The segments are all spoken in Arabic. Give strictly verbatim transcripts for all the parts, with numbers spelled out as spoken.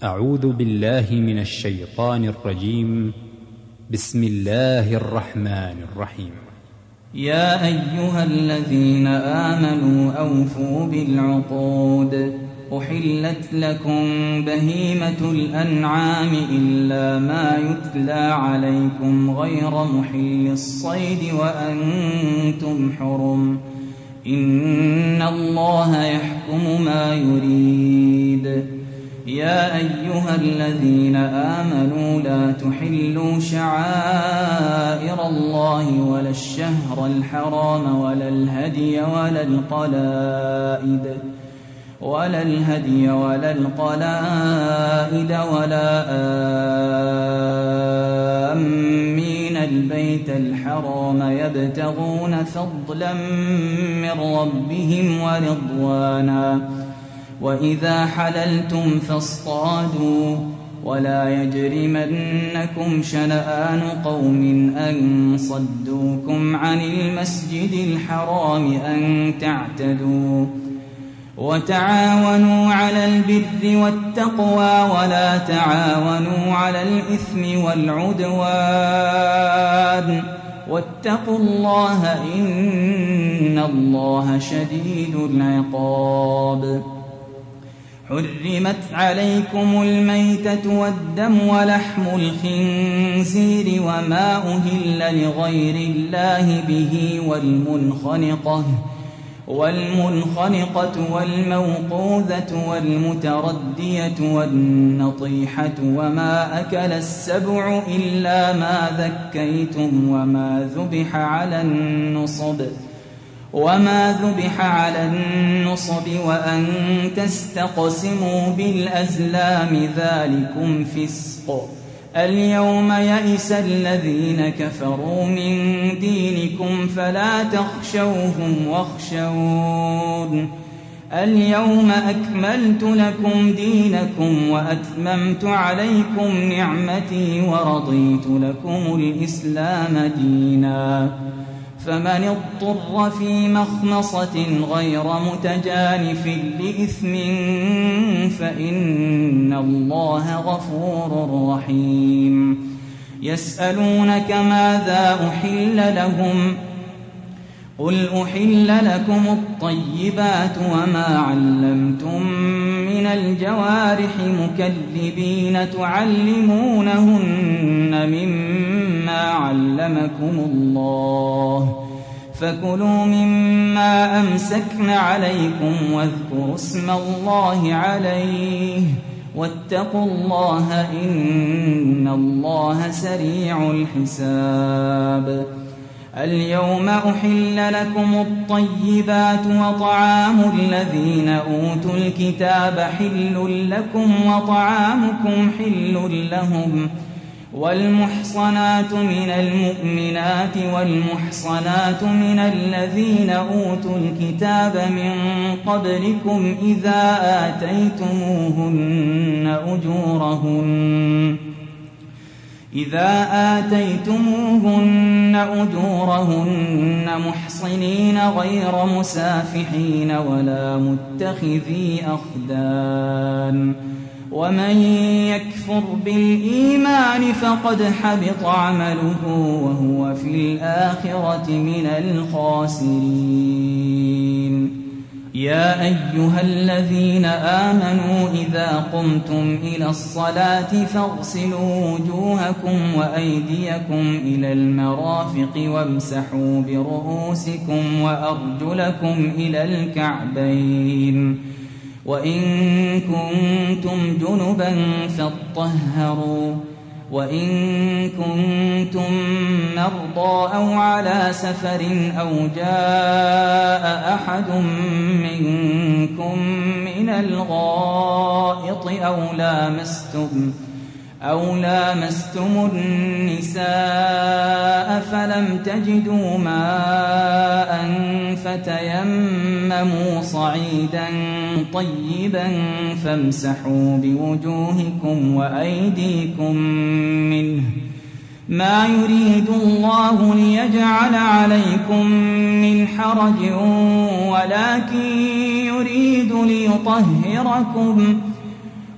أعوذ بالله من الشيطان الرجيم. بسم الله الرحمن الرحيم. يا أيها الذين آمنوا أوفوا بالعقود. أحلت لكم بهيمة الأنعام إلا ما يتلى عليكم غير محل الصيد وأنتم حرم. إن الله يحكم ما يريد. يا أيها الذين آمنوا لا تحلوا شعائر الله ولا الشهر الحرام ولا الهدي ولا القلائد ولا الهدي ولا القلائد ولا آمين البيت الحرام يبتغون فضلا من ربهم ورضوانا. وإذا حللتم فاصطادوا ولا يجرمنكم شنآن قوم أن صدوكم عن المسجد الحرام أن تعتدوا. وتعاونوا على البر والتقوى ولا تعاونوا على الإثم والعدوان واتقوا الله إن الله شديد العقاب. حرمت عليكم الميتة والدم ولحم الخنزير وما أهل لغير الله به والمنخنقة والمنخنقة والموقوذة والمتردية والنطيحة وما أكل السبع إلا ما ذكيتم وما ذبح على النصب وما ذبح على النصب وأن تستقسموا بالأزلام ذلكم فسق. اليوم يئس الذين كفروا من دينكم فلا تخشوهم واخشون. اليوم أكملت لكم دينكم وأتممت عليكم نعمتي ورضيت لكم الإسلام دينا. فمن اضطر في مخمصة غير متجانف لإثم فإن الله غفور رحيم. يسألونك ماذا أحل لهم قل أحل لكم الطيبات وما علمتم من الجوارح مكلبين تعلمونهن مما علمكم الله فكلوا مما أمسكن عليكم واذكروا اسم الله عليه واتقوا الله إن الله سريع الحساب. اليوم أحل لكم الطيبات وطعام الذين أوتوا الكتاب حل لكم وطعامكم حل لهم. والمحصنات من المؤمنات والمحصنات من الذين أوتوا الكتاب من قبلكم إذا آتيتموهن أجورهن إذا آتيتموهن أجورهن محصنين غير مسافحين ولا متخذي أخدان. ومن يكفر بالإيمان فقد حبط عمله وهو في الآخرة من الخاسرين. يا أيها الذين آمنوا إذا قمتم إلى الصلاة فاغسلوا وجوهكم وأيديكم إلى المرافق وامسحوا برؤوسكم وأرجلكم إلى الكعبين. وإن كنتم جنبا فاطهروا وإن كنتم مرضى أو على سفر أو جاء أحد منكم من الغائط أو لامستم أو لامستم النساء فلم تجدوا ماء فتيمموا صعيدا طيبا فامسحوا بوجوهكم وأيديكم منه ما يريد الله ليجعل عليكم من حرج ولكن يريد ليطهركم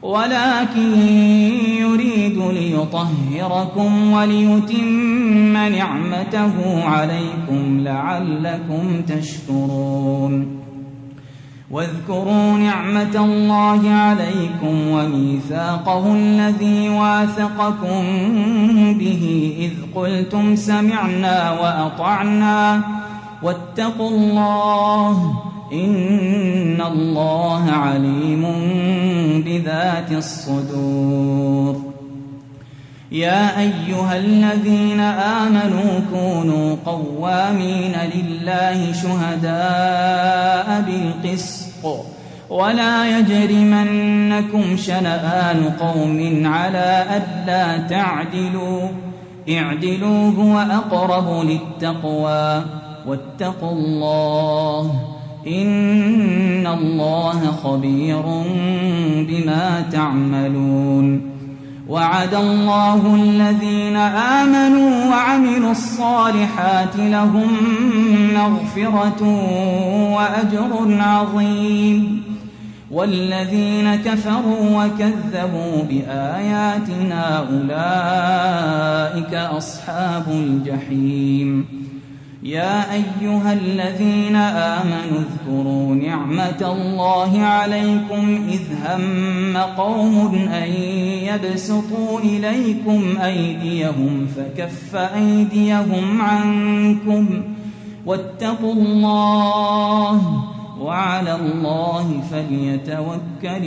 ولكن يريد ليطهركم وليتم نعمته عليكم لعلكم تشكرون. واذكروا نعمة الله عليكم وميثاقه الذي واثقكم به إذ قلتم سمعنا وأطعنا واتقوا الله إن الله عليم بذات الصدور. يا أيها الذين آمنوا كونوا قوامين لله شهداء بالقسط ولا يجرمنكم شنآن قوم على ألا تعدلوا اعدلوا هو أقرب للتقوى واتقوا الله إن الله خبير بما تعملون. وعد الله الذين آمنوا وعملوا الصالحات لهم مغفرة وأجر عظيم. والذين كفروا وكذبوا بآياتنا أولئك أصحاب الجحيم. يا أيها الذين آمنوا اذكروا نعمة الله عليكم إذ هم قوم أن يبسطوا إليكم أيديهم فكف أيديهم عنكم واتقوا الله وعلى الله فليتوكل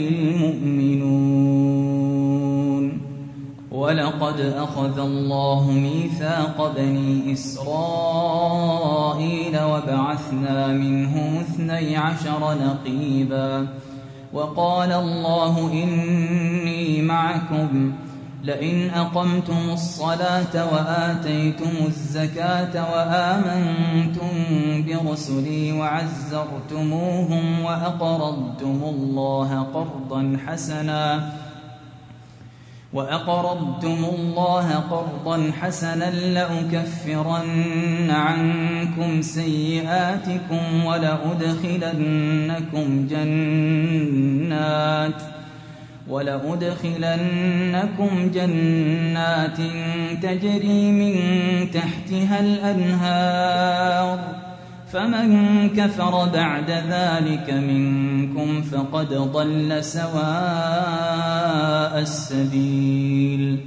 المؤمنون. ولقد أخذ الله ميثاق بني إسرائيل وبعثنا منهم اثني عشر نقيبا وقال الله إني معكم لئن أقمتم الصلاة وآتيتم الزكاة وآمنتم برسلي وعزرتموهم وأقرضتم الله قرضا حسنا وأقرضتم الله قرضا حسنا لأكفرن عنكم سيئاتكم ولأدخلنكم جنات ولأدخلنكم جنات تجري من تحتها الأنهار فمن كفر بعد ذلك منكم فقد ضل سواء السبيل.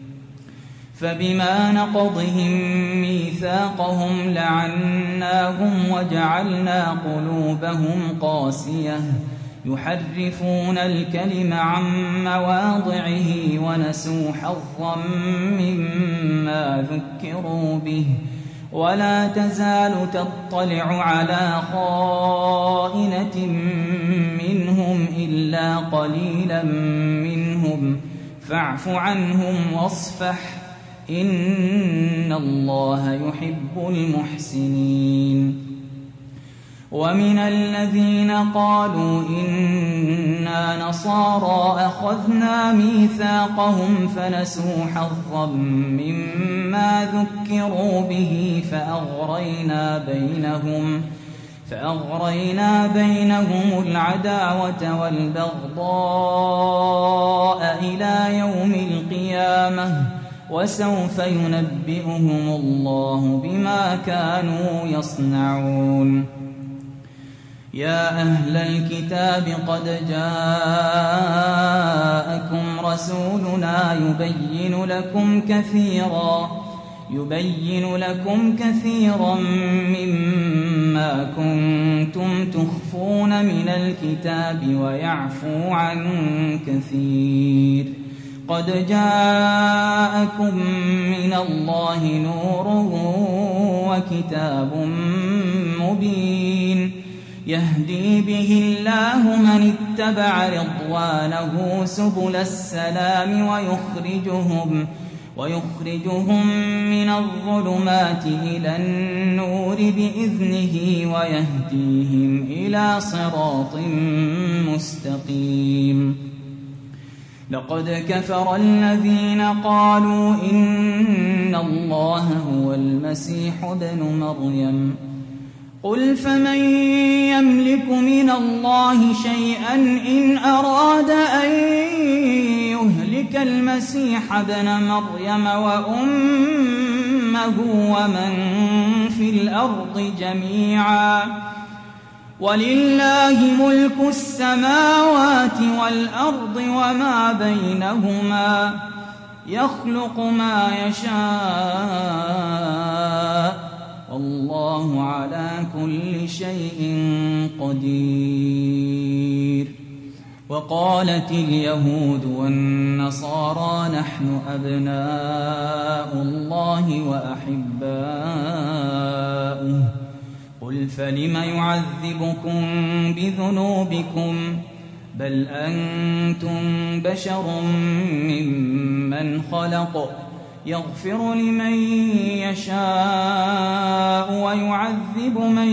فبما نقضهم ميثاقهم لعناهم وجعلنا قلوبهم قاسية يحرفون الكلم عن مواضعه ونسوا حظا مما ذكروا به ولا تزال تطلع على خائنة منهم إلا قليلا منهم فاعف عنهم واصفح إن الله يحب المحسنين. ومن الذين قالوا إنا نصارى أخذنا ميثاقهم فنسوا حظا مما ذكروا به فأغرينا بينهم فأغرينا بينهم العداوة والبغضاء إلى يوم القيامة وسوف ينبئهم الله بما كانوا يصنعون. يا أهل الكتاب قد جاءكم رسولنا يبين لكم كثيرا يبين لكم كثيرا مما كنتم تخفون من الكتاب ويعفو عن كثير. قد جاءكم من الله نور وكتاب مبين يهدي به الله من اتبع رضوانه سبل السلام ويخرجهم ويخرجهم من الظلمات إلى النور بإذنه ويهديهم إلى صراط مستقيم. لقد كفر الذين قالوا إن الله هو المسيح ابن مريم قل فمن يملك من الله شيئا إن أراد أن يهلك المسيح ابن مريم وأمه ومن في الأرض جميعا ولله ملك السماوات والأرض وما بينهما يخلق ما يشاء والله على كل شيء قدير. وقالت اليهود والنصارى نحن أبناء الله وأحباؤه قل فلم يعذبكم بذنوبكم بل أنتم بشر ممن خلق يغفر لمن يشاء ويعذب من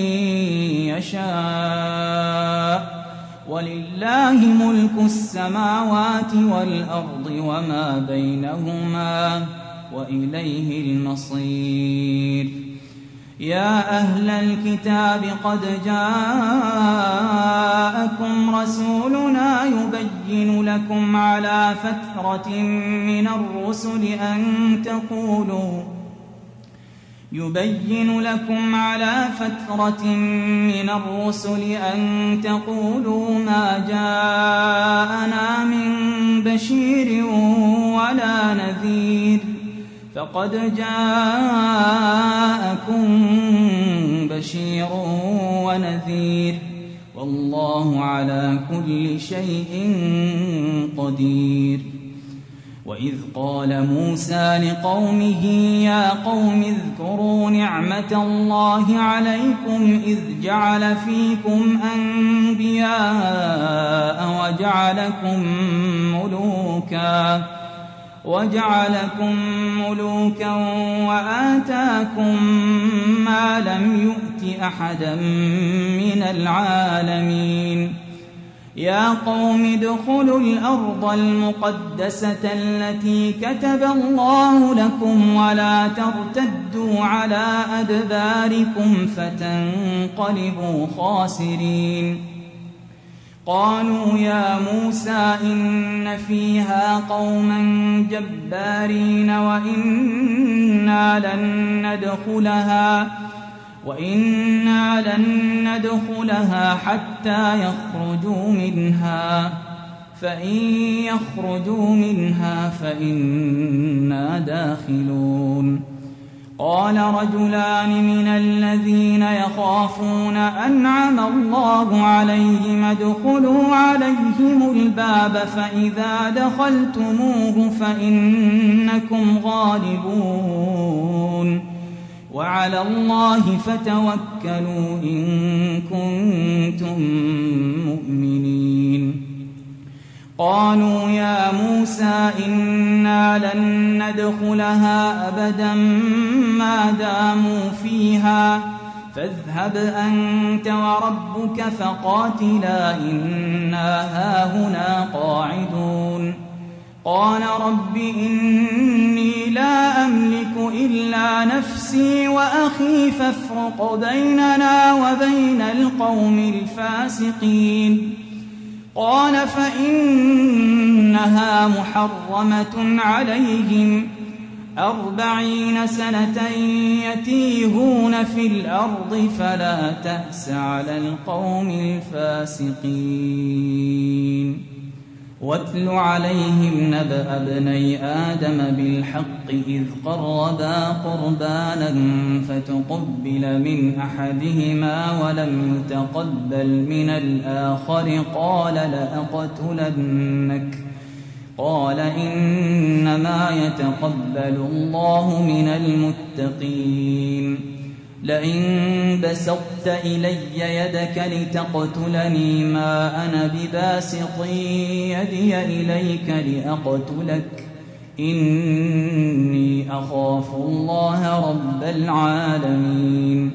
يشاء ولله ملك السماوات والأرض وما بينهما وإليه المصير. يا أهل الكتاب قد جاءكم رسولنا يبين لكم على فترة من الرسل أن تقولوا يبين لكم على فترة من الرسل أن تقولوا ما جاءنا من بشير ولا نذير فقد جاءكم بشير ونذير والله على كل شيء قدير. وإذ قال موسى لقومه يا قوم اذكروا نعمة الله عليكم إذ جعل فيكم أنبياء وجعلكم ملوكا وجعلكم ملوكا وآتاكم ما لم يؤت أحدا من العالمين. يا قوم ادخلوا الأرض المقدسة التي كتب الله لكم ولا ترتدوا على أدباركم فتنقلبوا خاسرين. قالوا يا موسى إن فيها قوما جبارين وإنا لن ندخلها وإنا لن ندخلها حتى يخرجوا منها فإن يخرجوا منها فإنا داخلون. قال رجلان من الذين يخافون أنعم الله عليهم ادخلوا عليهم الباب فإذا دخلتموه فإنكم غالبون وعلى الله فتوكلوا إن كنتم مؤمنين. قالوا يا موسى إنا لن ندخلها أبدا ما داموا فيها فاذهب أنت وربك فقاتلا إنا هاهنا قاعدون. قال رب إني لا أملك إلا نفسي وأخي فافرق بيننا وبين القوم الفاسقين. قال فإنها محرمة عليهم أربعين سنة يتيهون في الأرض فلا تأس على القوم الفاسقين. واتل عليهم نبأ ابني آدم بالحق إذ قربا قربانا فتقبل من أحدهما ولم يتقبل من الآخر قال لأقتلنك قال إنما يتقبل الله من المتقين. لئن بسطت إلي يدك لتقتلني ما أنا بباسط يدي إليك لأقتلك إني أخاف الله رب العالمين.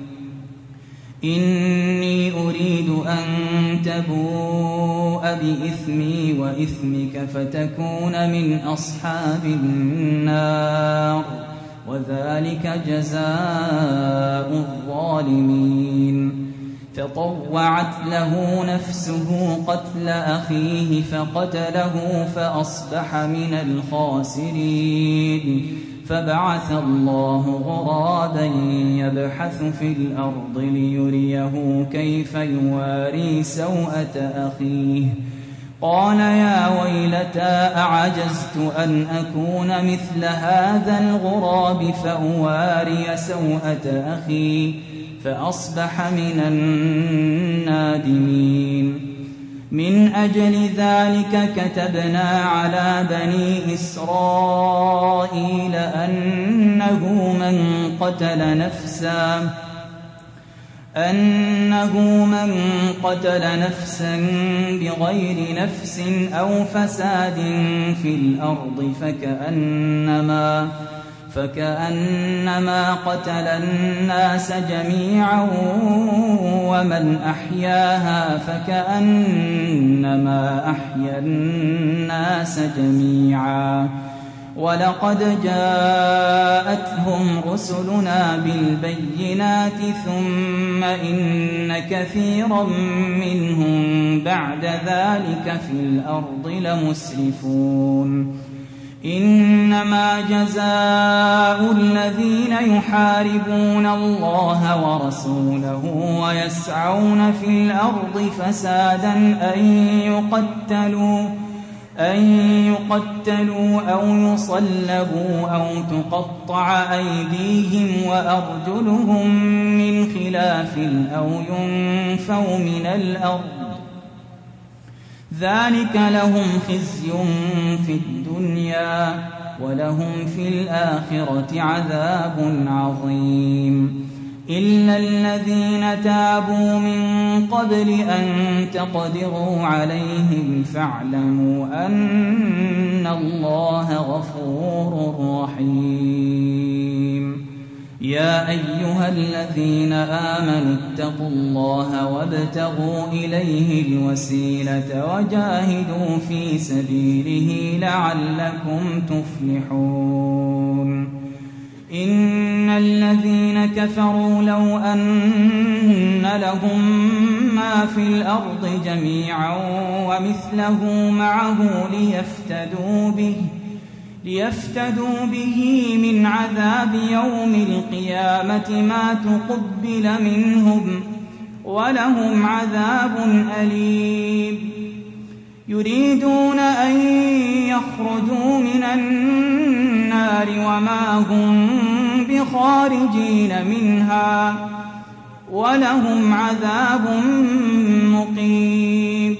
إني أريد أن تبوء بإثمي وإثمك فتكون من أصحاب النار وذلك جزاء الظالمين. فطوعت له نفسه قتل أخيه فقتله فأصبح من الخاسرين فبعث الله غرابا يبحث في الأرض ليريه كيف يواري سوءة أخيه قال يا ويلتى أعجزت أن أكون مثل هذا الغراب فأواري سوءة أخي فأصبح من النادمين من أجل ذلك كتبنا على بني إسرائيل أنه من قتل نفسا أنه من قتل نفسا بغير نفس أو فساد في الأرض فكأنما فكأنما قتل الناس جميعا ومن أحياها فكأنما أحيا الناس جميعا ولقد جاءتهم رسلنا بالبينات ثم إن كثيرا منهم بعد ذلك في الأرض لمسرفون إنما جزاء الذين يحاربون الله ورسوله ويسعون في الأرض فسادا أن يقتلوا أن يقتلوا أو يصلبوا أو تقطع أيديهم وأرجلهم من خلاف أو ينفوا من الأرض ذلك لهم خزي في الدنيا ولهم في الآخرة عذاب عظيم إلا الذين تابوا من قبل أن تقدروا عليهم فاعلموا أن الله غفور رحيم يا أيها الذين آمنوا اتقوا الله وابتغوا إليه الوسيلة وجاهدوا في سبيله لعلكم تفلحون إن الذين كفروا لو أن لهم ما في الأرض جميعا ومثله معه ليفتدوا به ليفتدوا به من عذاب يوم القيامة ما تقبل منهم ولهم عذاب أليم يريدون أن يخرجوا من النار وما هم بخارجين منها ولهم عذاب مقيم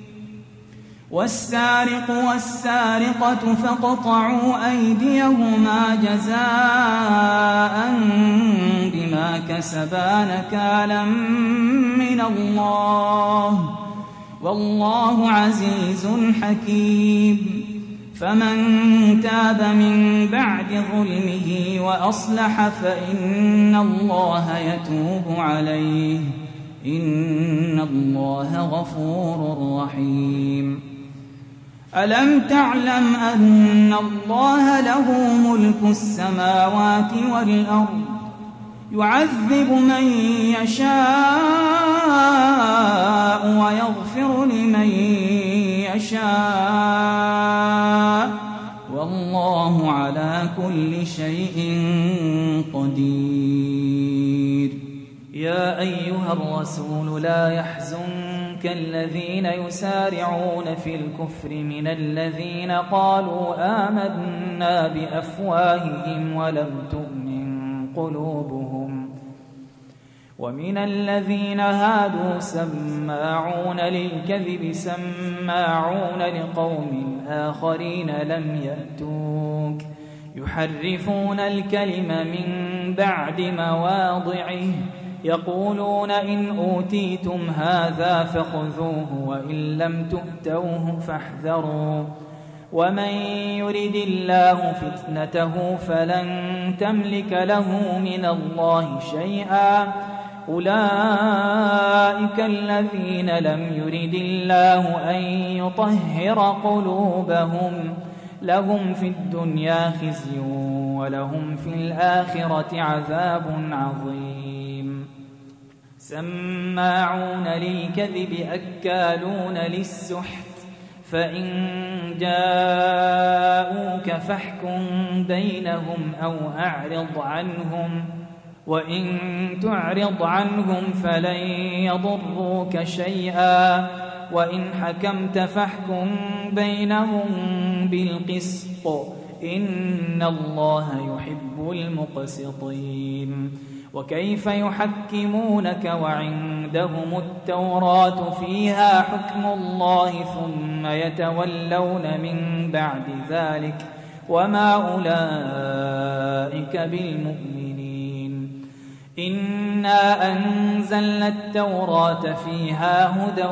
والسارق والسارقة فاقطعوا أيديهما جزاء بما كسبا نكالا من الله والله عزيز حكيم فمن تاب من بعد ظلمه وأصلح فإن الله يتوب عليه إن الله غفور رحيم ألم تعلم أن الله له ملك السماوات والأرض يعذب من يشاء ويغفر لمن يشاء والله على كل شيء قدير يا أيها الرسول لا يحزنك الذين يسارعون في الكفر من الذين قالوا آمنا بأفواههم ولم تؤمن قلوبهم ومن الذين هادوا سماعون للكذب سماعون لقوم آخرين لم يأتوك يحرفون الكلم من بعد مواضعه يقولون إن أوتيتم هذا فخذوه وإن لم تؤتوه فاحذروا ومن يرد الله فتنته فلن تملك له من الله شيئا أولئك الذين لم يرد الله أن يطهر قلوبهم لهم في الدنيا خزي ولهم في الآخرة عذاب عظيم سماعون للكذب أكالون للسحت فإن جاءوك فاحكم بينهم أو أعرض عنهم وإن تعرض عنهم فلن يضروك شيئا وإن حكمت فاحكم بينهم بالقسط إن الله يحب المقسطين وكيف يحكمونك وعندهم التوراة فيها حكم الله ثم يتولون من بعد ذلك وما أولئك بالمؤمنين إنا أنزلنا التوراة فيها هدى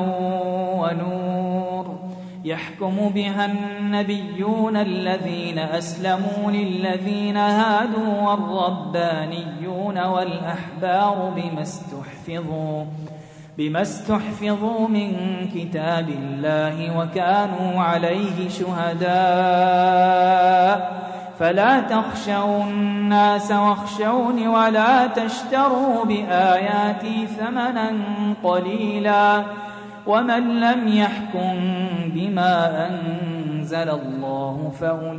ونور يحكم بها النبيون الذين أسلموا للذين هادوا والربانيون والأحبار بما استحفظوا بما استحفظوا من كتاب الله وكانوا عليه شهداء فلا تخشوا الناس واخشوني ولا تشتروا بآياتي ثمنا قليلا ومن لم يحكم بما أنزل الله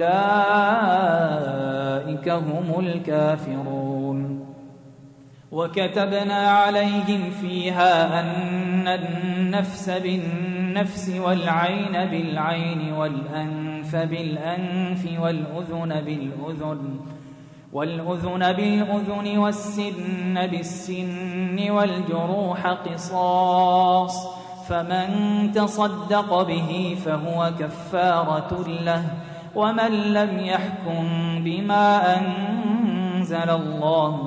فأولئك هم الكافرون وكتبنا عليهم فيها أن النفس بالنفس والعين بالعين والأنف بالأنف والأذن بالأذن والأذن بالأذن والسن بالسن والجروح قصاص فمن تصدق به فهو كفارة له ومن لم يحكم بما أنزل الله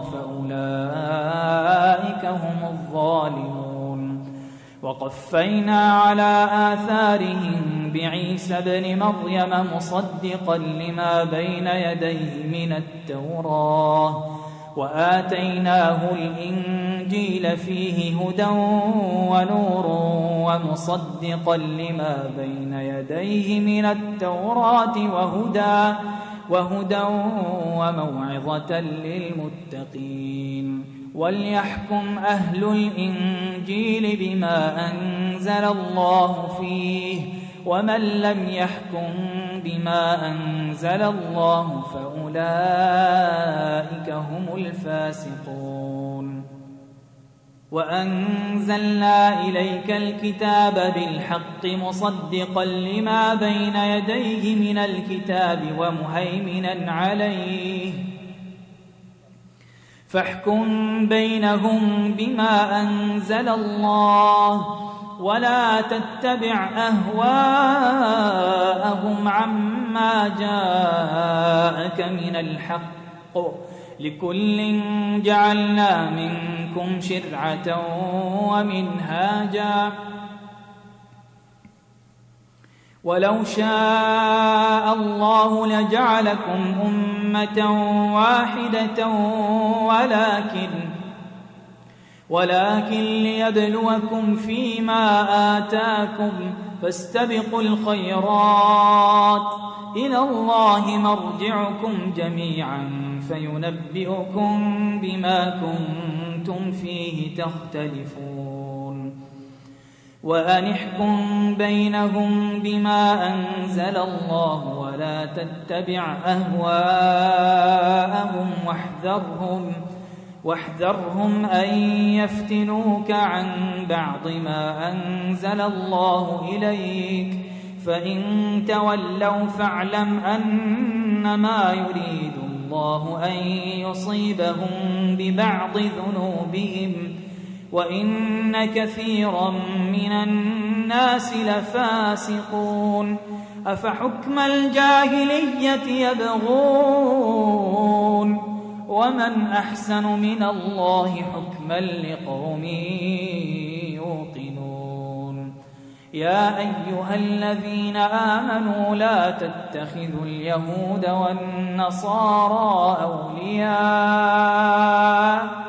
فأولئك هم الظالمون وقفينا على آثارهم بعيسى ابن مريم مصدقا لما بين يديه من التوراة وآتيناه الإنجيل فيه هدى ونور ومصدقا لما بين يديه من التوراة وهدى وهدى وموعظة للمتقين وليحكم أهل الإنجيل بما أنزل الله فيه ومن لم يحكم بما أنزل الله فأولئك هم الفاسقون وأنزلنا إليك الكتاب بالحق مصدقا لما بين يديه من الكتاب ومهيمنا عليه فاحكم بينهم بما أنزل الله ولا تتبع أهواءهم عما جاءك من الحق لكل جعلنا منكم شرعة ومنهاجا ولو شاء الله لجعلكم أمة واحدة ولكن ولكن ليبلوكم فيما آتاكم فاستبقوا الخيرات إلى الله مرجعكم جميعا فينبئكم بما كنتم فيه تختلفون وأن احكم بينهم بما أنزل الله ولا تتبع أهواءهم واحذرهم واحذرهم أن يفتنوك عن بعض ما أنزل الله إليك فإن تولوا فاعلم أنما يريد الله أن يصيبهم ببعض ذنوبهم وإن كثيرا من الناس لفاسقون أفحكم الجاهلية يبغون ومن أحسن من الله حكما لقوم يوقنون يا أيها الذين آمنوا لا تتخذوا اليهود والنصارى أولياء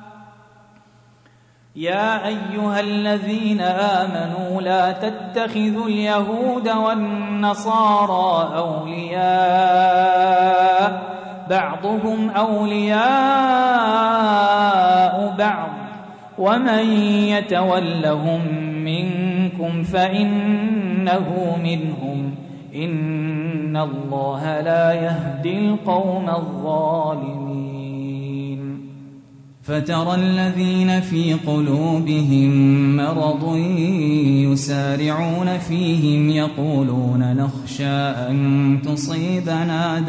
يا أيها الذين آمنوا لا تتخذوا اليهود والنصارى أولياء بعضهم أولياء بعض ومن يتولهم منكم فإنه منهم إن الله لا يهدي القوم الظالمين. فترى الذين في قلوبهم مرض يسارعون فيهم يقولون نخشى أن تصيبنا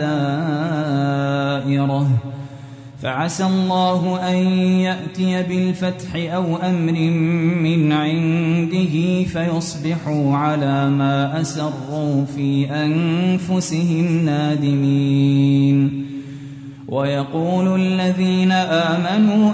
دائرة فعسى الله أن يأتي بالفتح أو أمر من عنده فيصبحوا على ما أسروا في أنفسهم نادمين. ويقول الذين آمنوا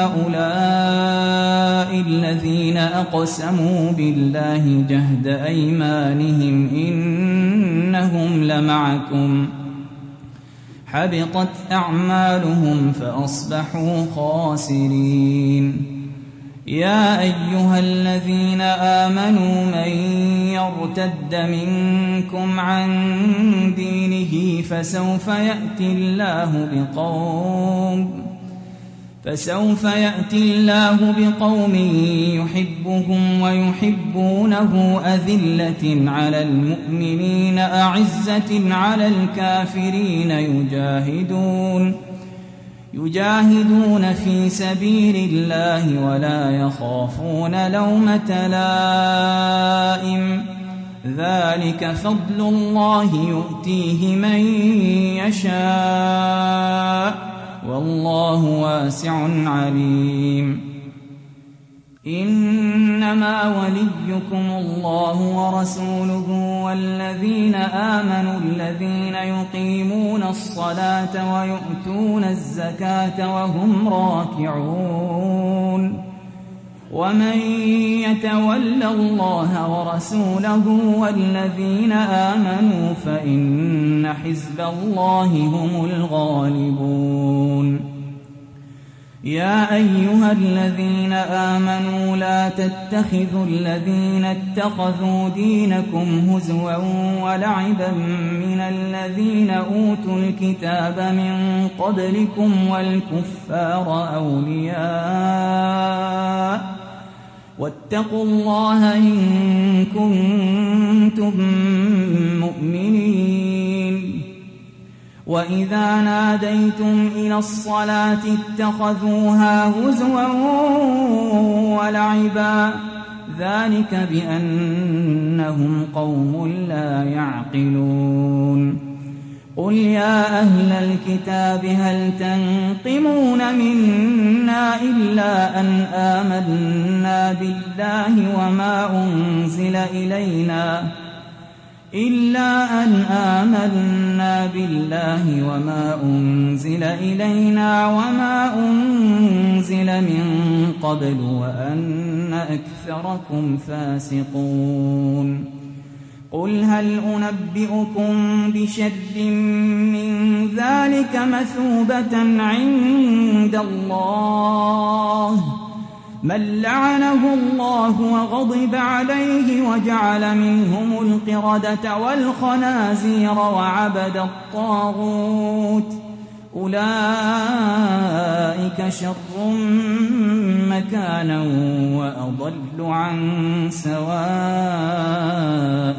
أهؤلاء الذين أقسموا بالله جهد أيمانهم إنهم لمعكم حبطت أعمالهم فأصبحوا خاسرين. يا أيها الذين آمنوا من يرتد منكم عن دينه فسوف يأتي الله بقوم فسوف يأتي الله بقوم يحبهم ويحبونه أذلة على المؤمنين أعزة على الكافرين يجاهدون يجاهدون في سبيل الله ولا يخافون لومة لائم ذلك فضل الله يؤتيه من يشاء والله واسع عليم. إنما وليكم الله ورسوله والذين آمنوا الذين يقيمون الصلاة ويؤتون الزكاة وهم راكعون. ومن يتول الله ورسوله والذين آمنوا فإن حزب الله هم الغالبون. يا أيها الذين آمنوا لا تتخذوا الذين اتخذوا دينكم هزوا ولعبا من الذين أوتوا الكتاب من قبلكم والكفار أولياء واتقوا الله إن كنتم مؤمنين. وإذا ناديتم إلى الصلاة اتخذوها هزوا ولعبا ذلك بأنهم قوم لا يعقلون. قل يا أهل الكتاب هل تنقمون منا إلا أن آمنا بالله وما أنزل إلينا إلا أن آمنا بالله وما أنزل إلينا وما أنزل من قبل وأن أكثركم فاسقون. قل هل أنبئكم بشر من ذلك مثوبة عند الله من لعنه الله وغضب عليه وجعل منهم القردة والخنازير وعبد الطاغوت أولئك شر مكانا وأضل عن سواء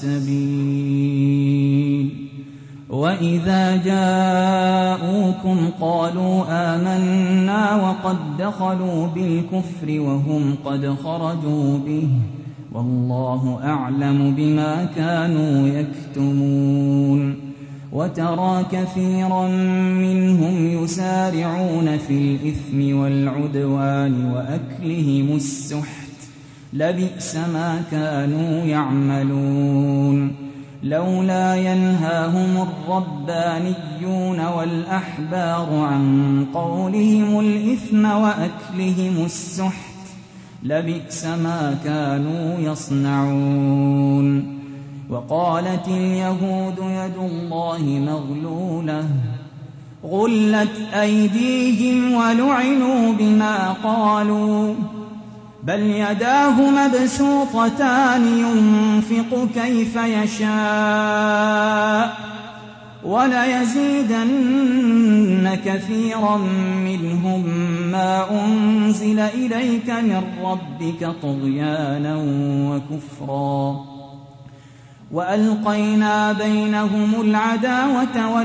السبيل. وإذا جاءوكم قالوا آمنا وقد دخلوا بالكفر وهم قد خرجوا به والله أعلم بما كانوا يكتمون. وترى كثيرا منهم يسارعون في الإثم والعدوان وأكلهم السحت لبئس ما كانوا يعملون. لولا ينهاهم الربانيون والأحبار عن قولهم الإثم وأكلهم السحت لبئس ما كانوا يصنعون. وقالت اليهود يد الله مغلولة غلت أيديهم ولعنوا بما قالوا بل يداه مبسوطتان ينفق كيف يشاء وَلَيَزِيدَنَّ كَثِيرًا مِّنْهُم مَّا أُنزِلَ إِلَيْكَ مِن رَّبِّكَ طُغْيَانًا وَكُفْرًا وَأَلْقَيْنَا بَيْنَهُمُ الْعَدَاوَةَ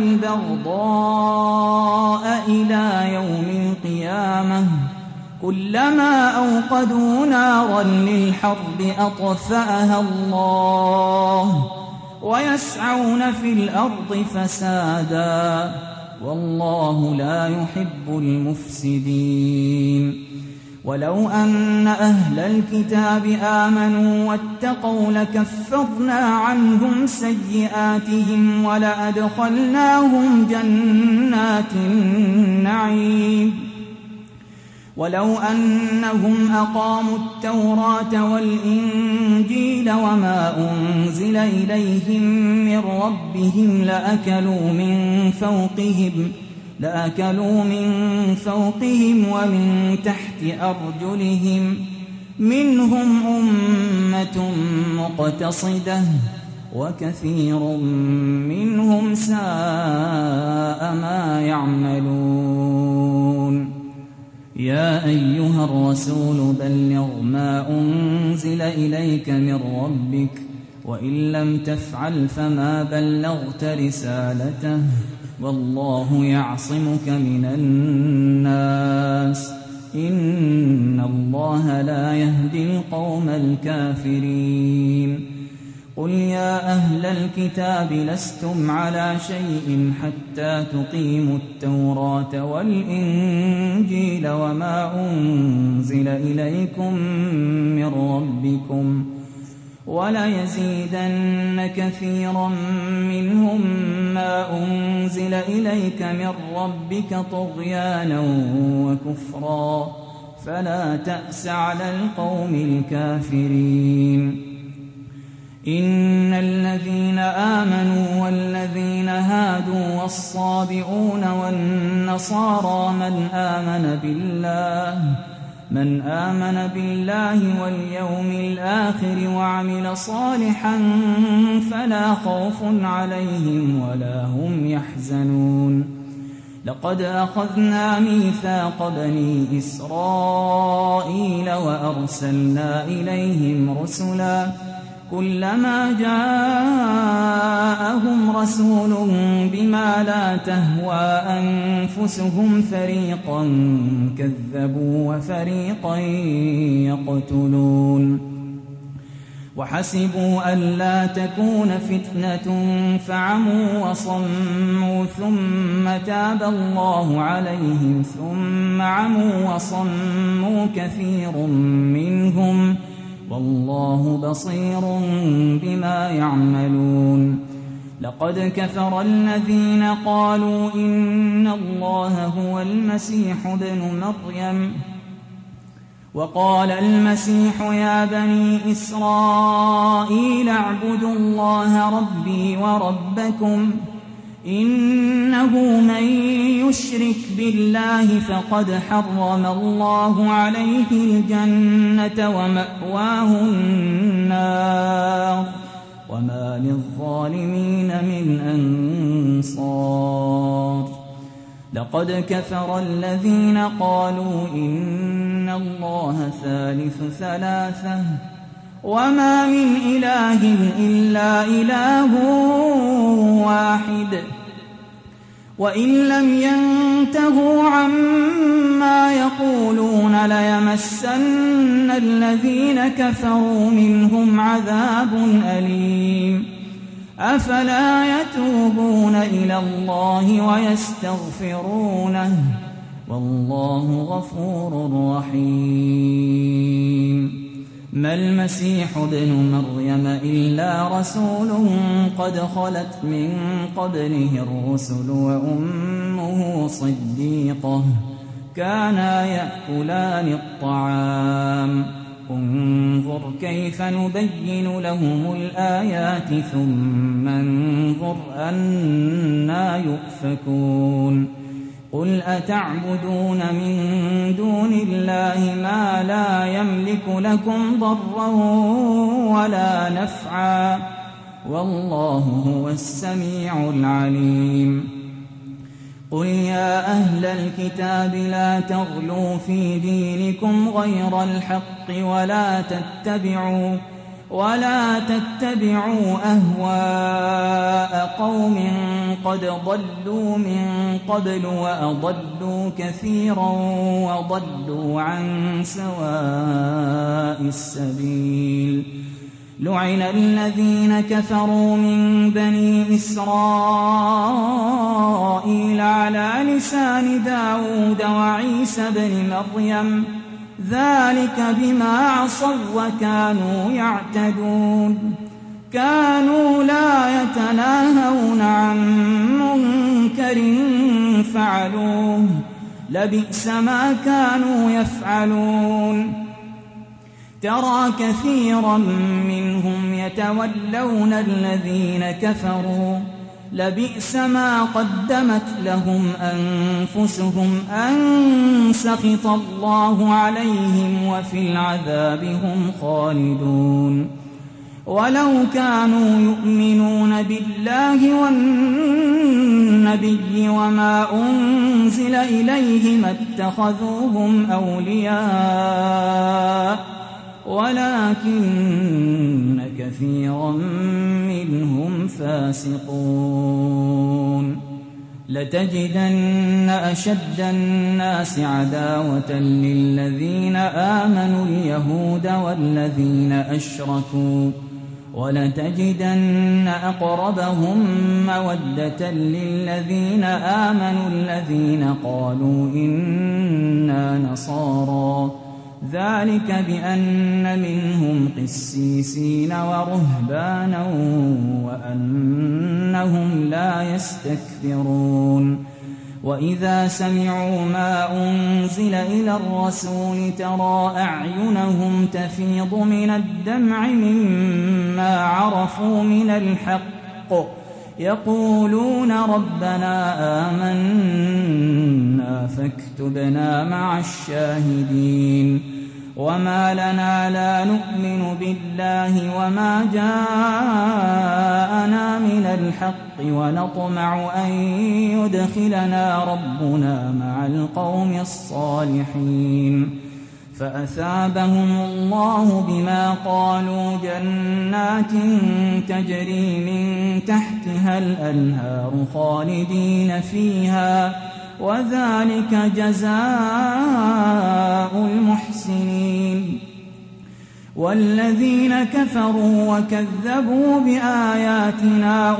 وَالْبَغْضَاءَ إِلَىٰ يَوْمِ الْقِيَامَةِ كُلَّمَا أَوْقَدُوا نَارًا لِّلْحَرْبِ أَطْفَأَهَا اللَّهُ وَيَسْعَوْنَ فِي الْأَرْضِ فَسَادًا وَاللَّهُ لَا يُحِبُّ الْمُفْسِدِينَ وَلَوْ أَنَّ أَهْلَ الْكِتَابِ آمَنُوا وَاتَّقَوْا لَكَفَّرْنَا عَنْهُمْ سَيِّئَاتِهِمْ وَلَأَدْخَلْنَاهُمْ جَنَّاتِ النَّعِيمِ وَلَوْ أَنَّهُمْ أَقَامُوا التَّوْرَاةَ وَالْإِنجِيلَ وَمَا أُنزِلَ إِلَيْهِم مِّن رَّبِّهِمْ لَأَكَلُوا مِن فَوْقِهِمْ لَأَكَلُوا مِن فَوْقِهِمْ وَمِن تَحْتِ أَرْجُلِهِم مِّنْهُمْ أُمَّةٌ مُّقْتَصِدَةٌ وَكَثِيرٌ مِّنْهُمْ سَاءَ مَا يَعْمَلُونَ يَا أَيُّهَا الرَّسُولُ بَلِّغْ مَا أُنزِلَ إِلَيْكَ مِن رَّبِّكَ وَإِن لَّمْ تَفْعَلْ فَمَا بَلَّغْتَ رِسَالَتَهُ وَاللَّهُ يَعْصِمُكَ مِنَ النَّاسِ إِنَّ اللَّهَ لَا يَهْدِي الْقَوْمَ الْكَافِرِينَ قُلْ يَا أَهْلَ الْكِتَابِ لَسْتُمْ عَلَىٰ شَيْءٍ حَتَّىٰ تُقِيمُوا التَّوْرَاةَ وَالْإِنجِيلَ وَمَا أُنزِلَ إِلَيْكُم مِّن رَّبِّكُمْ وَلَيَزِيدَنَّ كَثِيرًا مِّنْهُم مَّا أُنزِلَ إِلَيْكَ مِن رَّبِّكَ طُغْيَانًا وَكُفْرًا فَلَا تَأْسَ عَلَى الْقَوْمِ الْكَافِرِينَ إِنَّ الَّذِينَ آمَنُوا وَالَّذِينَ هَادُوا وَالصَّابِئُونَ وَالنَّصَارَىٰ مَنْ آمَنَ بِاللَّهِ من آمن بالله وَالْيَوْمِ الْآخِرِ وَعَمِلَ صَالِحًا فَلَا خَوْفٌ عَلَيْهِمْ وَلَا هُمْ يَحْزَنُونَ لَقَدْ أَخَذْنَا مِيثَاقَ بَنِي إِسْرَائِيلَ وَأَرْسَلْنَا إِلَيْهِمْ رُسُلًا كُلَّمَا جَاءَهُمْ رَسُولٌ بِمَا لَا تَهْوَىٰ أَنفُسُهُمْ فَرِيقًا كَذَّبُوا وَفَرِيقًا يَقْتُلُونَ وَحَسِبُوا أَلَّا تَكُونَ فِتْنَةٌ فَعَمُوا وَصَمُّوا ثُمَّ تَابَ اللَّهُ عَلَيْهِمْ ثُمَّ عَمُوا وَصَمُّوا كَثِيرٌ مِّنْهُمْ وَاللَّهُ بَصِيرٌ بِمَا يَعْمَلُونَ لَقَدْ كَفَرَ الَّذِينَ قَالُوا إِنَّ اللَّهَ هُوَ الْمَسِيحُ ابْنُ مَرْيَمَ وَقَالَ الْمَسِيحُ يَا بَنِي إِسْرَائِيلَ اعْبُدُوا اللَّهَ رَبِّي وَرَبَّكُمْ إِنَّهُ مَن يُشْرِكْ بِاللَّهِ فَقَدْ حَرَّمَ اللَّهُ عَلَيْهِ الْجَنَّةَ وَمَأْوَاهُ النَّارُ وَمَا لِلظَّالِمِينَ مِنْ أَنصَارٍ لَقَدْ كَفَرَ الَّذِينَ قَالُوا إِنَّ اللَّهَ ثَالِثُ ثَلَاثَةٍ وَمَا مِنْ إِلَٰهٍ إِلَّا إِلَٰهٌ وَاحِدٌ وَإِن لَّمْ يَنتَهُوا عَمَّا يَقُولُونَ لَيَمَسَّنَّ الَّذِينَ كَفَرُوا مِنْهُمْ عَذَابٌ أَلِيمٌ أَفَلَا يَتُوبُونَ إِلَى اللَّهِ وَيَسْتَغْفِرُونَهُ وَاللَّهُ غَفُورٌ رَّحِيمٌ مَا الْمَسِيحُ ابْنُ مَرْيَمَ إِلَّا رَسُولٌ قَدْ خَلَتْ مِن قَبْلِهِ الرُّسُلُ وَأُمُّهُ صِدِّيقَةٌ كَانَا يَأْكُلَانِ الطَّعَامَ انظُرْ كَيْفَ نُبَيِّنُ لَهُمُ الْآيَاتِ ثُمَّ انظُرْ أَنَّىٰ يُؤْفَكُونَ قُلْ أَتَعْبُدُونَ مِن دُونِ اللَّهِ مَا لَا يَمْلِكُ لَكُمْ ضَرًّا وَلَا نَفْعًا والله هو السميع العليم. قل يا أهل الكتاب لا تغلوا في دينكم غير الحق ولا تتبعوا ولا تتبعوا أهواء قوم قد ضلوا من قبل وأضلوا كثيرا وضلوا عن سواء السبيل. لعن الذين كفروا من بني إسرائيل على لسان داود وعيسى بن مريم ذلك بما عصوا وكانوا يعتدون. كانوا لا يتناهون عن منكر فعلوه لبئس ما كانوا يفعلون. ترى كثيرا منهم يتولون الذين كفروا لبئس ما قدمت لهم أنفسهم أن سخط الله عليهم وفي العذاب هم خالدون. ولو كانوا يؤمنون بالله والنبي وما أنزل إليه ما اتخذوهم أولياء ولكن كثيرا منهم فاسقون. لتجدن أشد الناس عداوة للذين آمنوا اليهود والذين أشركوا ولتجدن أقربهم مودة للذين آمنوا الذين قالوا إنا نصارى ذلك بأن منهم قسيسين ورهبانا وأنهم لا يستكبرون. وإذا سمعوا ما أنزل إلى الرسول ترى أعينهم تفيض من الدمع مما عرفوا من الحق يقولون ربنا آمنا فاكتبنا مع الشاهدين. وما لنا لا نؤمن بالله وما جاءنا من الحق ونطمع أن يدخلنا ربنا مع القوم الصالحين. فأثابهم الله بما قالوا جنات تجري من تحتها الأنهار خالدين فيها وذلك جزاء المحسنين. والذين كفروا وكذبوا بآياتنا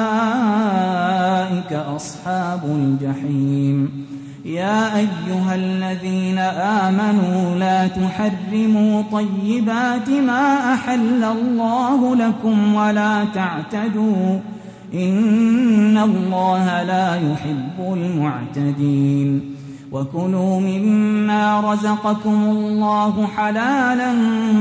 أولئك أصحاب الجحيم. يا أيها الذين آمنوا لا تحرموا طيبات ما أحل الله لكم ولا تعتدوا إن الله لا يحب المعتدين. وكلوا مما رزقكم الله حلالا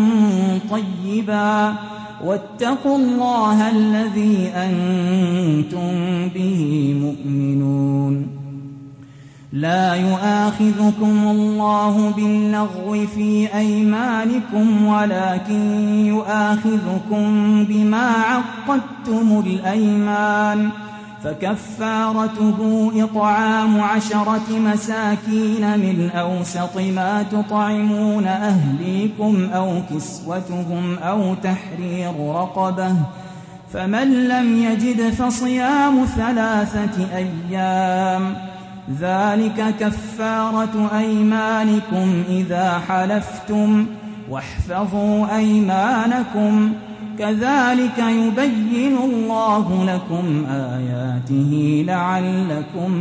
طيبا واتقوا الله الذي أنتم به مؤمنون. لا يؤاخذكم الله باللغو في أيمانكم ولكن يؤاخذكم بما عقدتم الأيمان فكفارته إطعام عشرة مساكين من أوسط ما تطعمون أهليكم أو كسوتهم أو تحرير رقبة فمن لم يجد فصيام ثلاثة أيام ذلك كفارة أيمانكم إذا حلفتم واحفظوا أيمانكم كذلك يبين الله لكم آياته لعلكم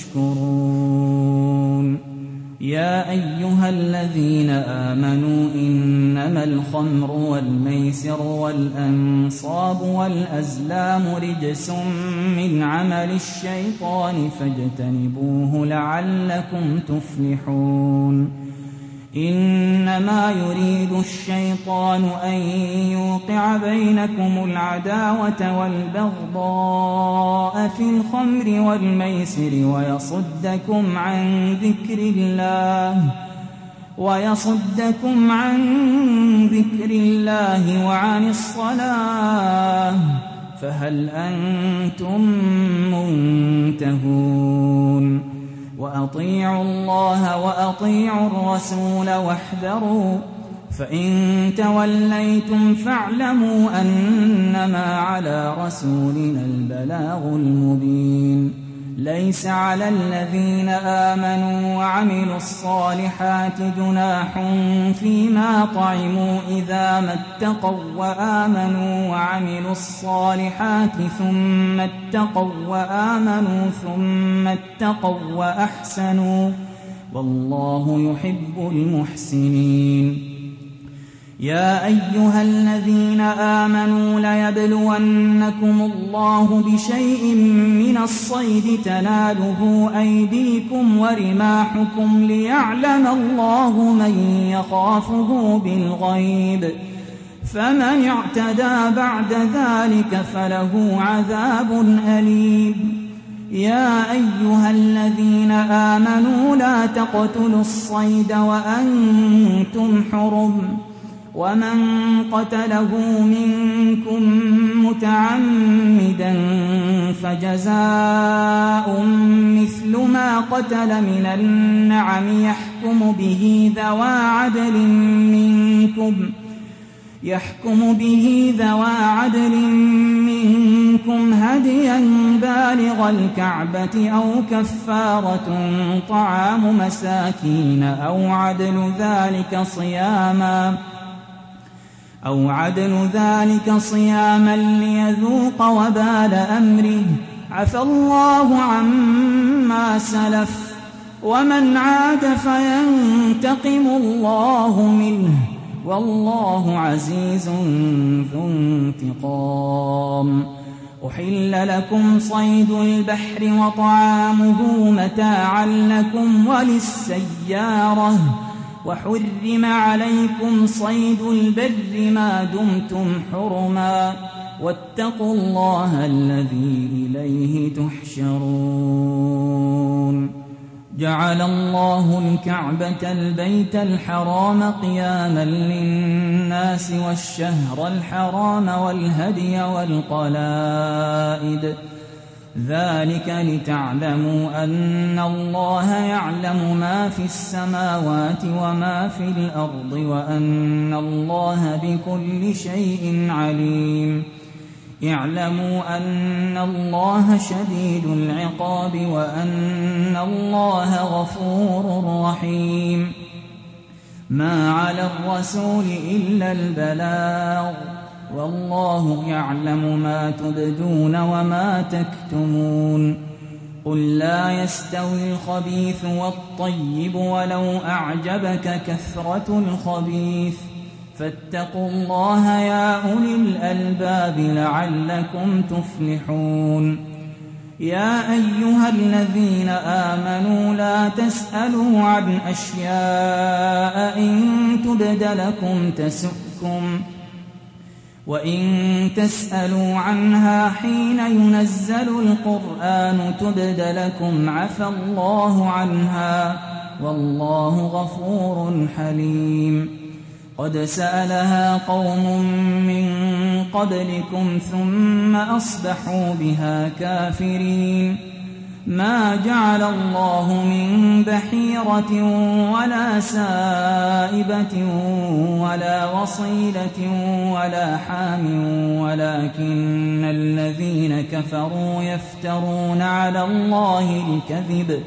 تشكرون. يا أيها الذين آمنوا إنما الخمر والميسر والأنصاب والأزلام رجس من عمل الشيطان فاجتنبوه لعلكم تفلحون. إنما يريد الشيطان أن يوقع بينكم العداوة والبغضاء في الخمر والميسر ويصدكم عن ذكر الله ويصدكم عن ذكر الله وعن الصلاة فهل أنتم منتهون وأطيعوا الله وأطيعوا الرسول واحذروا فإن توليتم فاعلموا أنما على رسولنا البلاغ المبين ليس على الذين آمنوا وعملوا الصالحات جناح فيما طعموا إذا ما اتقوا وآمنوا وعملوا الصالحات ثم اتقوا وآمنوا ثم اتقوا وأحسنوا والله يحب المحسنين يا أيها الذين آمنوا ليبلونكم الله بشيء من الصيد تناله أيديكم ورماحكم ليعلم الله من يخافه بالغيب فمن اعتدى بعد ذلك فله عذاب أليم يا أيها الذين آمنوا لا تقتلوا الصيد وأنتم حرم ومن قتله منكم متعمدا فجزاء مثل ما قتل من النعم يحكم به ذوى عدل منكم يحكم به ذوى عدل منكم هديا بالغ الكعبة أو كفارة طعام مساكين أو عدل ذلك صياما أو عدل ذلك صياما ليذوق وبال أمره عفى الله عما سلف ومن عاد فينتقم الله منه والله عزيز ذو انتقام أحل لكم صيد البحر وطعامه متاعا لكم وللسيارة وحرم عليكم صيد البر ما دمتم حرما واتقوا الله الذي إليه تحشرون جعل الله الكعبة البيت الحرام قياما للناس والشهر الحرام والهدي والقلائد ذلك لتعلموا أن الله يعلم ما في السماوات وما في الأرض وأن الله بكل شيء عليم اعلموا أن الله شديد العقاب وأن الله غفور رحيم ما على الرسول إلا البلاغ والله يعلم ما تبدون وما تكتمون قل لا يستوي الخبيث والطيب ولو أعجبك كثرة الخبيث فاتقوا الله يا أولي الألباب لعلكم تفلحون يا أيها الذين آمنوا لا تسألوا عن أشياء إن تبد لكم تسؤكم وإن تسألوا عنها حين ينزل القرآن تبد لكم عفى الله عنها والله غفور حليم قد سألها قوم من قبلكم ثم أصبحوا بها كافرين ما جعل الله من بحيرة ولا سائبة ولا وصيلة ولا حام ولكن الذين كفروا يفترون على الله الكذب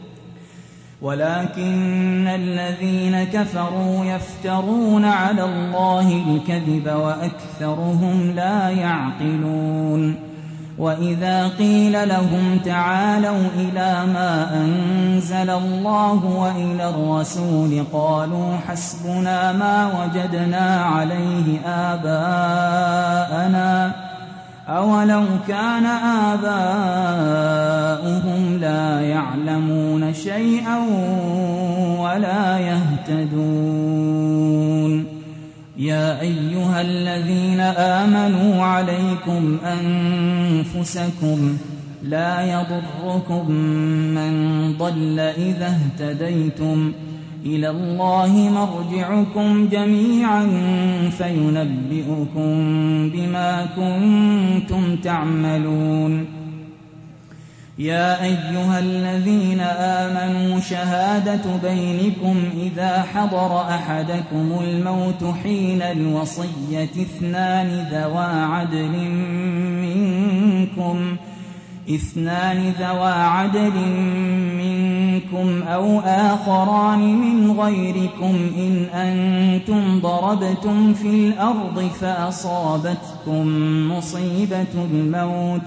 ولكن الذين كفروا يفترون على الله الكذب وأكثرهم لا يعقلون وإذا قيل لهم تعالوا إلى ما أنزل الله وإلى الرسول قالوا حسبنا ما وجدنا عليه آباءنا أولو كان آباؤهم لا يعلمون شيئا ولا يهتدون يا أيها الذين آمنوا عليكم أنفسكم لا يضركم من ضل إذا اهتديتم إلى الله مرجعكم جميعا فينبئكم بما كنتم تعملون. يا أيها الذين آمنوا شهادة بينكم إذا حضر أحدكم الموت حين الوصية اثنان ذوى عدل منكم اثنان ذوى عدل منكم أو آخران من غيركم إن أنتم ضربتم في الأرض فأصابتكم مصيبة الموت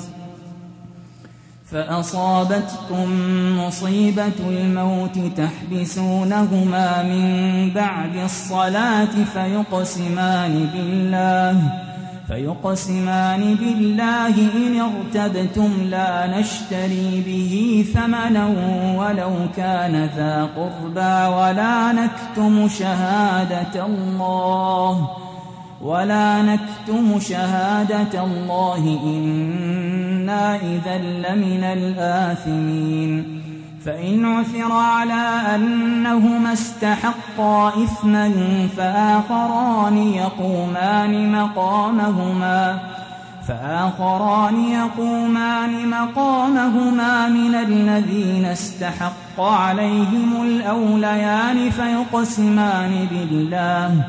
فأصابتكم مصيبة الموت تحبسونهما من بعد الصلاة فيقسمان بالله فيقسمان بالله إن ارتبتم لا نشتري به ثمنا ولو كان ذا قربى ولا نكتم شهادة الله ولا نكتم شهادة الله إنا إذا لمن الآثمين. فإن عثر على أنهما استحقا إثما فآخران يقومان مقامهما فآخران يقومان مقامهما من الذين استحق عليهم الأوليان فيقسمان بالله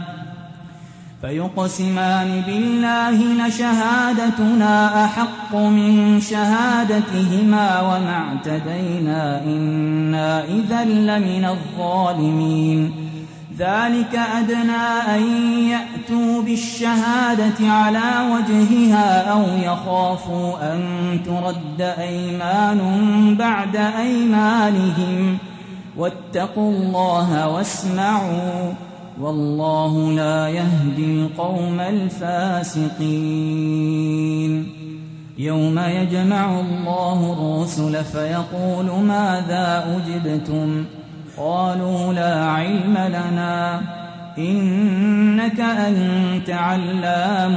فيقسمان بالله لشهادتنا أحق من شهادتهما وما اعتدينا إنا إذا لمن الظالمين. ذلك أدنى أن يأتوا بالشهادة على وجهها أو يخافوا أن ترد أيمان بعد أيمانهم واتقوا الله واسمعوا والله لا يهدي القوم الفاسقين. يوم يجمع الله الرسل فيقول ماذا أجبتم قالوا لا علم لنا إنك أنت علام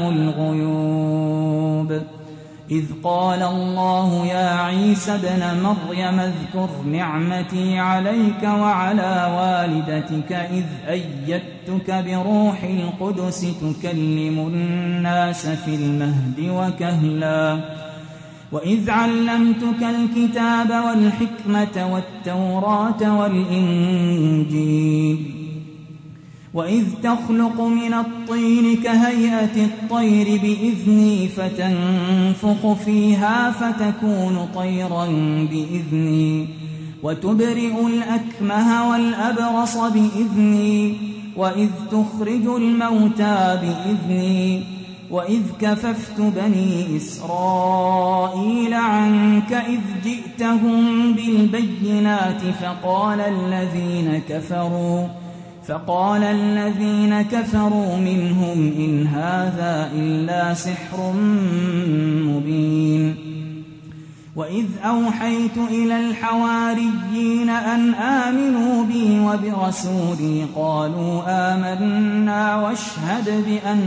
الغيوب. إذ قال الله يا عيسى ابن مريم اذكر نعمتي عليك وعلى والدتك إذ أيدتك بروح القدس تكلم الناس في المهد وكهلا وإذ علمتك الكتاب والحكمة والتوراة والإنجيل وإذ تخلق من الطين كهيئة الطير بإذني فتنفخ فيها فتكون طيرا بإذني وتبرئ الأكمه والأبرص بإذني وإذ تخرج الموتى بإذني وإذ كففت بني إسرائيل عنك إذ جئتهم بالبينات فقال الذين كفروا فقال الذين كفروا منهم إن هذا إلا سحر مبين. وإذ أوحيت إلى الحواريين أن آمنوا بي وبرسولي قالوا آمنا واشهد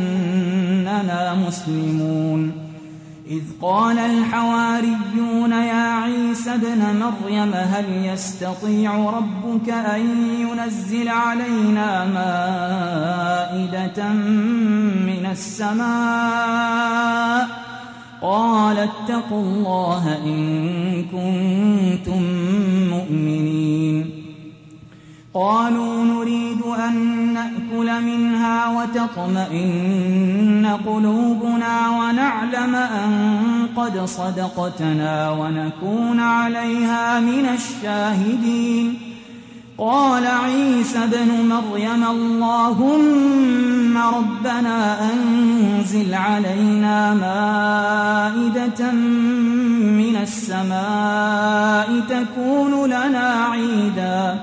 بأننا مسلمون. إذ قال الحواريون يا عيسى ابن مريم هل يستطيع ربك أن ينزل علينا مائدة من السماء قال اتقوا الله إن كنتم مؤمنين. قالوا نريد أن نأكل منها وتطمئن قلوبنا ونعلم أن قد صدقتنا ونكون عليها من الشاهدين. قال عيسى ابن مريم اللهم ربنا أنزل علينا مائدة من السماء تكون لنا عيداً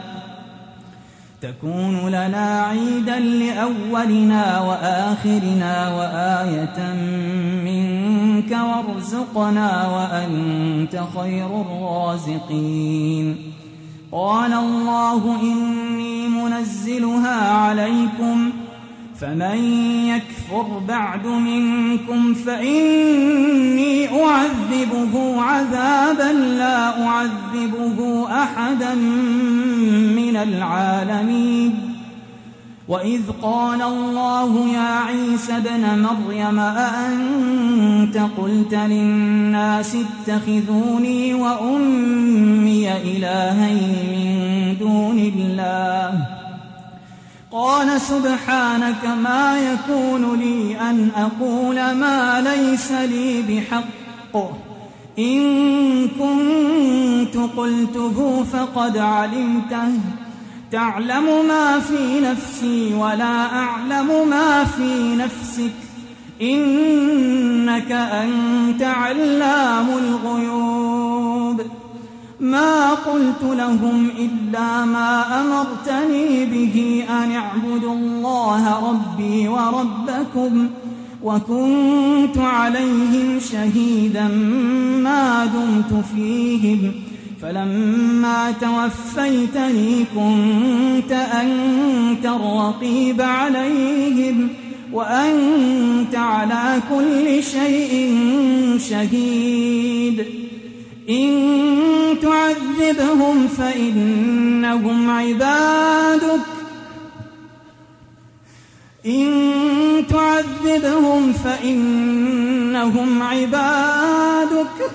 تكون لنا عيدا لأولنا وآخرنا وآية منك وارزقنا وأنت خير الرازقين. قال الله إني منزلها عليكم فمن يكفر بعد منكم فإني أعذبه عذابا لا أعذبه أحدا من العالمين. وإذ قال الله يا عيسى ابن مريم أأنت قلت للناس اتخذوني وأمي إلهين من دون الله قال سبحانك ما يكون لي أن أقول ما ليس لي بحق إن كنت قلته فقد علمته تعلم ما في نفسي ولا أعلم ما في نفسك إنك أنت علام الغيوب. ما قلت لهم إلا ما أمرتني به أن اعبدوا الله ربي وربكم وكنت عليهم شهيدا ما دمت فيهم فلما توفيتني كنت أنت الرقيب عليهم وأنت على كل شيء شهيد. إن تعذبهم فإنهم عبادك إن تعذبهم فإنهم عبادك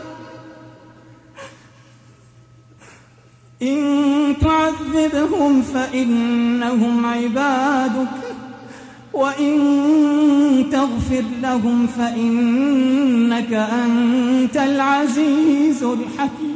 إن تعذبهم فإنهم عبادك وإن تغفر لهم فإنك أنت العزيز الحكيم.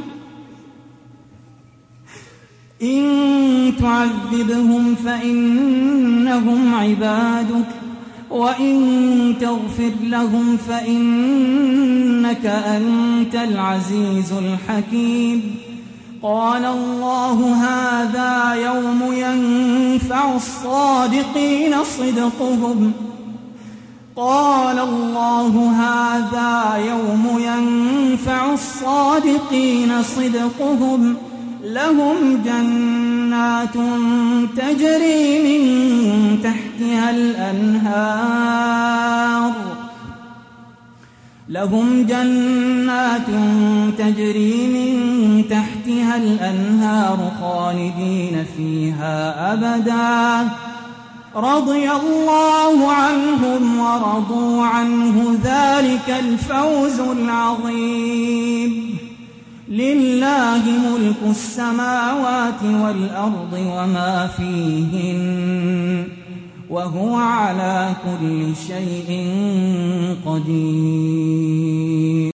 إن تعذبهم فإنهم عبادك وإن تغفر لهم فإنك أنت العزيز الحكيم. قال الله هذا يوم ينفع الصادقين صدقهم قال الله هذا يوم ينفع الصادقين صدقهم لهم جنات تجري من تحتها الأنهار لهم جنات تجري من تحتها الأنهار خالدين فيها أبدا رضي الله عنهم ورضوا عنه ذلك الفوز العظيم. لله ملك السماوات والأرض وما فيهن وهو على كل شيء قدير.